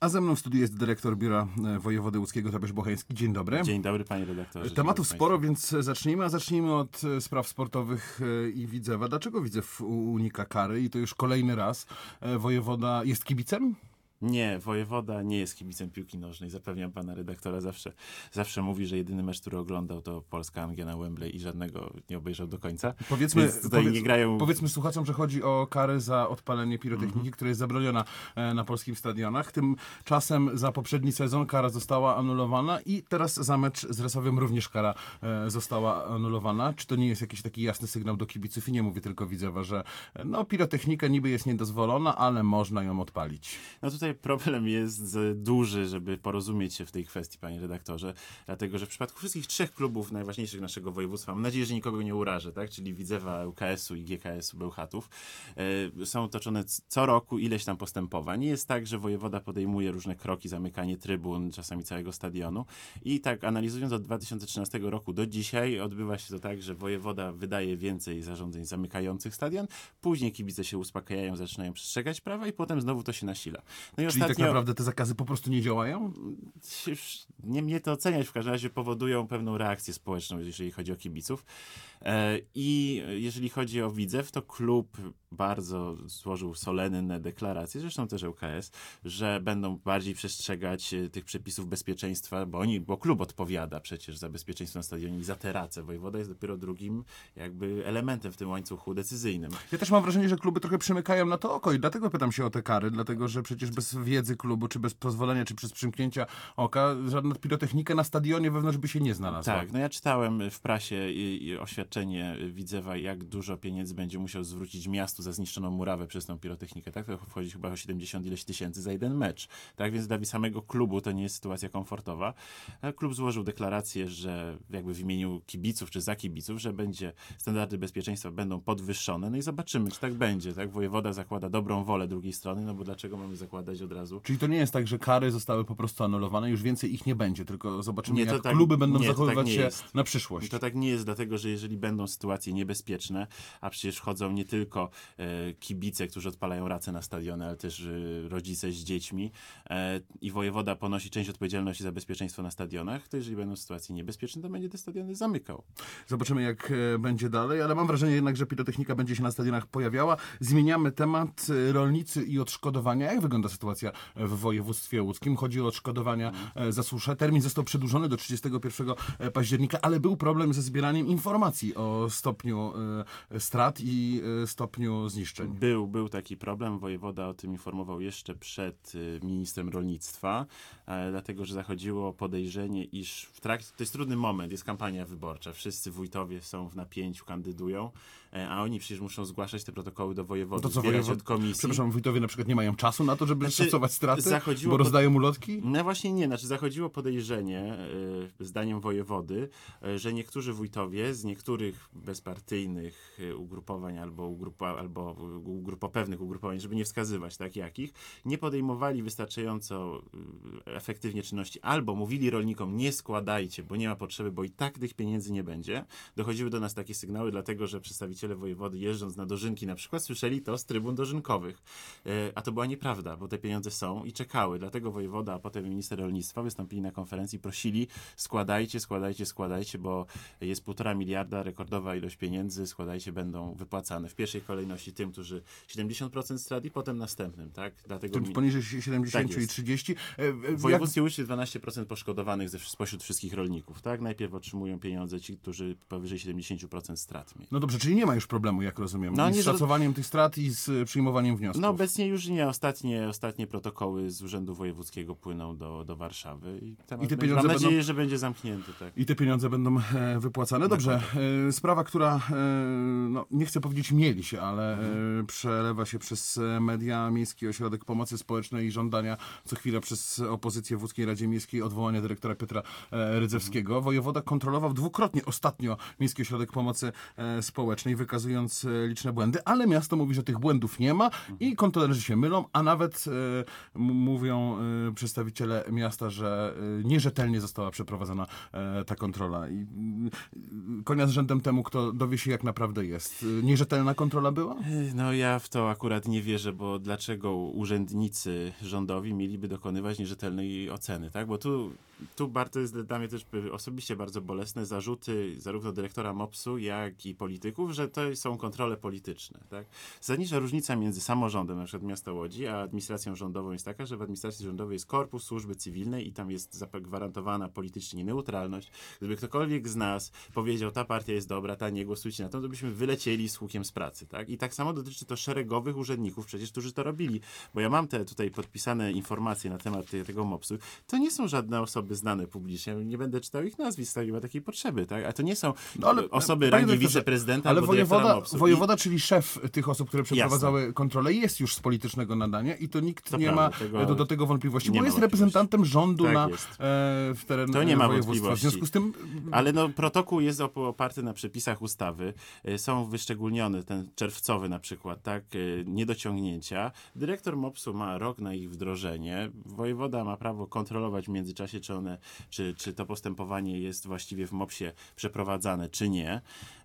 A ze mną w studiu jest dyrektor Biura Wojewody Łódzkiego Tobiasz Bocheński. Dzień dobry. Dzień dobry, panie redaktorze. Tematów sporo, więc zacznijmy. A zacznijmy od spraw sportowych i Widzewa. Dlaczego Widzew unika kary? I to już kolejny raz. Wojewoda jest kibicem? Nie, wojewoda nie jest kibicem piłki nożnej. Zapewniam pana redaktora. Zawsze mówi, że jedyny mecz, który oglądał, to Polska-Angia na Wembley i żadnego nie obejrzał do końca. Powiedzmy słuchaczom, że chodzi o karę za odpalenie pirotechniki, która jest zabroniona na polskich stadionach. Tymczasem za poprzedni sezon kara została anulowana i teraz za mecz z Resowem również kara została anulowana. Czy to nie jest jakiś taki jasny sygnał do kibiców? I nie mówię tylko Widzewa, że pirotechnika niby jest niedozwolona, ale można ją odpalić. No tutaj problem jest duży, żeby porozumieć się w tej kwestii, panie redaktorze, dlatego, że w przypadku wszystkich trzech klubów najważniejszych naszego województwa, mam nadzieję, że nikogo nie urażę, tak, czyli Widzewa, ŁKS-u i GKS-u Bełchatów, są toczone co roku ileś tam postępowań. Nie jest tak, że wojewoda podejmuje różne kroki, zamykanie trybun, czasami całego stadionu i tak analizując od 2013 roku do dzisiaj odbywa się to tak, że wojewoda wydaje więcej zarządzeń zamykających stadion, później kibice się uspokajają, zaczynają przestrzegać prawa i potem znowu to się nasila. No i Czyli tak naprawdę te zakazy po prostu nie działają? Nie mnie to oceniać, w każdym razie powodują pewną reakcję społeczną, jeżeli chodzi o kibiców. I jeżeli chodzi o Widzew, to klub bardzo złożył solenne deklaracje, zresztą też ŁKS, że będą bardziej przestrzegać tych przepisów bezpieczeństwa, bo klub odpowiada przecież za bezpieczeństwo na stadionie i za teracę. Wojewoda jest dopiero drugim jakby elementem w tym łańcuchu decyzyjnym. Ja też mam wrażenie, że kluby trochę przymykają na to oko i dlatego pytam się o te kary, dlatego że przecież bez wiedzy klubu, czy bez pozwolenia, czy przez przymknięcia oka, żadna pirotechnika na stadionie wewnątrz by się nie znalazła. Tak, no ja czytałem w prasie oświadczenie Widzewa, jak dużo pieniędzy będzie musiał zwrócić miastu za zniszczoną murawę przez tą pirotechnikę, tak? To wchodzi chyba o 70 ileś tysięcy za jeden mecz, tak? Więc dla samego klubu to nie jest sytuacja komfortowa. Klub złożył deklarację, że jakby w imieniu kibiców, czy za kibiców, że standardy bezpieczeństwa będą podwyższone, no i zobaczymy, czy tak będzie, tak? Wojewoda zakłada dobrą wolę drugiej strony, no bo dlaczego mamy zakładać od razu? Czyli to nie jest tak, że kary zostały po prostu anulowane, już więcej ich nie będzie, tylko zobaczymy, jak kluby będą zachowywać się na przyszłość. To tak nie jest, dlatego że jeżeli będą sytuacje niebezpieczne, a przecież wchodzą nie tylko kibice, którzy odpalają race na stadiony, ale też rodzice z dziećmi i wojewoda ponosi część odpowiedzialności za bezpieczeństwo na stadionach, to jeżeli będą sytuacje niebezpieczne, to będzie te stadiony zamykał. Zobaczymy, jak będzie dalej, ale mam wrażenie jednak, że pirotechnika będzie się na stadionach pojawiała. Zmieniamy temat. Rolnicy i odszkodowania. Jak wygląda sytuacja w województwie łódzkim? Chodzi o odszkodowania za suszę. Termin został przedłużony do 31 października, ale był problem ze zbieraniem informacji o stopniu strat i stopniu zniszczeń. Był taki problem. Wojewoda o tym informował jeszcze przed ministrem rolnictwa, dlatego, że zachodziło podejrzenie, iż to jest trudny moment, jest kampania wyborcza. Wszyscy wójtowie są w napięciu, kandydują, a oni przecież muszą zgłaszać te protokoły do wojewody, zbierać od komisji. Przepraszam, wójtowie na przykład nie mają czasu na to, żeby szacować straty, bo rozdają ulotki? No właśnie nie, zachodziło podejrzenie, zdaniem wojewody, że niektórzy wójtowie z niektórych bezpartyjnych ugrupowań albo pewnych ugrupowań, żeby nie wskazywać tak jakich, nie podejmowali wystarczająco efektywnie czynności, albo mówili rolnikom nie składajcie, bo nie ma potrzeby, bo i tak tych pieniędzy nie będzie. Dochodziły do nas takie sygnały, dlatego że przedstawiciele wojewody jeżdżąc na dożynki na przykład słyszeli to z trybun dożynkowych. A to była nieprawda, bo te pieniądze są i czekały. Dlatego wojewoda, a potem minister rolnictwa wystąpili na konferencji, prosili składajcie, bo jest 1,5 miliarda, rekordowa ilość pieniędzy, składajcie, będą wypłacane. W pierwszej kolejności tym, którzy 70% strat i potem następnym, tak? Dlatego tym poniżej 70 tak i 30. W województwie łódzkim 12% poszkodowanych spośród wszystkich rolników, tak? Najpierw otrzymują pieniądze ci, którzy powyżej 70% strat mieli. No dobrze, czyli nie ma już problemu, jak rozumiem, z szacowaniem tych strat i z przyjmowaniem wniosków. No obecnie już nie. Ostatnie protokoły z Urzędu Wojewódzkiego płyną do Warszawy i mam nadzieję, że będzie zamknięty. Tak. I te pieniądze będą wypłacane. Dobrze, sprawa, która, nie chcę powiedzieć mieli się, ale przelewa się przez media. Miejski Ośrodek Pomocy Społecznej i żądania co chwila przez opozycję w Łódzkiej Radzie Miejskiej odwołania dyrektora Piotra Rydzewskiego. Wojewoda kontrolował dwukrotnie ostatnio Miejski Ośrodek Pomocy Społecznej, wykazując liczne błędy, ale miasto mówi, że tych błędów nie ma i kontrolerzy się mylą, a nawet mówią, przedstawiciele miasta, że nierzetelnie została przeprowadzona ta kontrola. I konia z rzędem temu, kto dowie się, jak naprawdę jest. Nierzetelna kontrola była? No ja w to akurat nie wierzę, bo dlaczego urzędnicy rządowi mieliby dokonywać nierzetelnej oceny, tak? Bo tu bardzo jest dla mnie też osobiście bardzo bolesne zarzuty zarówno dyrektora MOPS-u, jak i polityków, że to są kontrole polityczne, tak? Zasadnicza różnica między samorządem, na przykład miasta Łodzi, a administracją rządową jest taka, że w administracji rządowej jest korpus służby cywilnej i tam jest zagwarantowana politycznie neutralność. Gdyby ktokolwiek z nas powiedział, ta partia jest dobra, ta nie, głosujcie na to, to byśmy wylecieli z hukiem z pracy, tak? I tak samo dotyczy to szeregowych urzędników przecież, którzy to robili. Bo ja mam te tutaj podpisane informacje na temat tego MOPS-u. To nie są żadne osoby znane publicznie. Nie będę czytał ich nazwisk, nie ma takiej potrzeby, tak? A to nie są osoby rangi wiceprezydenta albo dyrektora MOPS-u. Wojewoda, czyli szef tych osób, które przeprowadzały kontrolę, jest już z politycznego nadania i to nikt nie ma do tego wątpliwości, bo jest reprezentantem rządu w terenie to nie ma województwa. W związku z tym... Ale protokół jest oparty na przepisach ustawy. Są wyszczególnione, ten czerwcowy na przykład, tak? Niedociągnięcia. Dyrektor MOPS-u ma rok na ich wdrożenie. Wojewoda ma prawo kontrolować w międzyczasie, czy to postępowanie jest właściwie w MOPS-ie przeprowadzane, czy nie.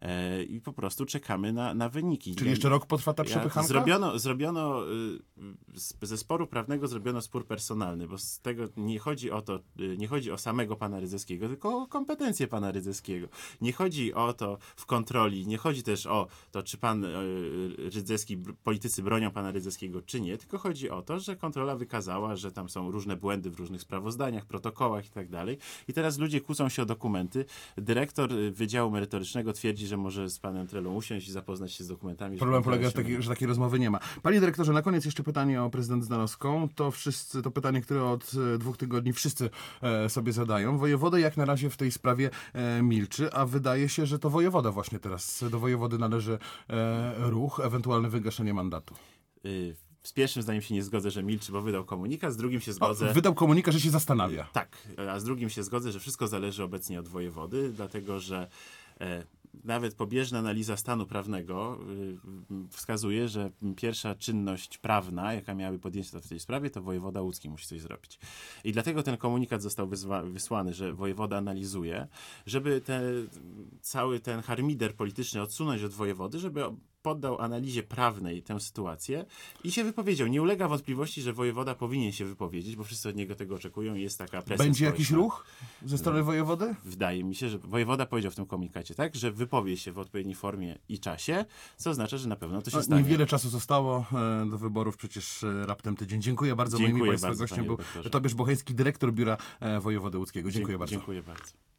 I po prostu czekamy na wyniki. Czyli jeszcze rok potrwa ta przepychanka? Zrobiono ze sporu prawnego zrobiono spór personalny, bo z tego nie chodzi o samego pana Rydzyckiego, tylko o kompetencje pana Rydzyckiego. Nie chodzi o to w kontroli, nie chodzi też o to, czy pan Rydzycki, politycy bronią pana Rydzyckiego, czy nie, tylko chodzi o to, że kontrola wykazała, że tam są różne błędy w różnych sprawozdaniach, protokołach i tak dalej. I teraz ludzie kłócą się o dokumenty. Dyrektor Wydziału Merytorycznego twierdzi, że może z panem Trelą usiąść i zapoznać się z dokumentami. Problem polega, że takiej rozmowy nie ma. Panie dyrektorze, na koniec jeszcze pytanie o prezydent Zdanowską. To pytanie, które od 2 tygodni wszyscy sobie zadają. Wojewoda jak na razie w tej sprawie milczy, a wydaje się, że to wojewoda właśnie teraz. Do wojewody należy ruch, ewentualne wygaszenie mandatu. Z pierwszym zdaniem się nie zgodzę, że milczy, bo wydał komunikat, z drugim się zgodzę... Wydał komunikat, że się zastanawia. Tak, a z drugim się zgodzę, że wszystko zależy obecnie od wojewody, dlatego że nawet pobieżna analiza stanu prawnego wskazuje, że pierwsza czynność prawna, jaka miałaby podjęta w tej sprawie, to wojewoda łódzki musi coś zrobić. I dlatego ten komunikat został wysłany, że wojewoda analizuje, żeby cały ten harmider polityczny odsunąć od wojewody, żeby poddał analizie prawnej tę sytuację i się wypowiedział. Nie ulega wątpliwości, że wojewoda powinien się wypowiedzieć, bo wszyscy od niego tego oczekują i jest taka presja Będzie społeczna. Jakiś ruch ze strony wojewody? Wydaje mi się, że wojewoda powiedział w tym komunikacie, tak, że wypowie się w odpowiedniej formie i czasie, co oznacza, że na pewno to się stanie. Niewiele czasu zostało do wyborów, przecież raptem tydzień. Dziękuję bardzo. Moim Państwa gościem był Tobiasz Bocheński, dyrektor Biura Wojewody Łódzkiego. Dziękuję bardzo. Dziękuję bardzo.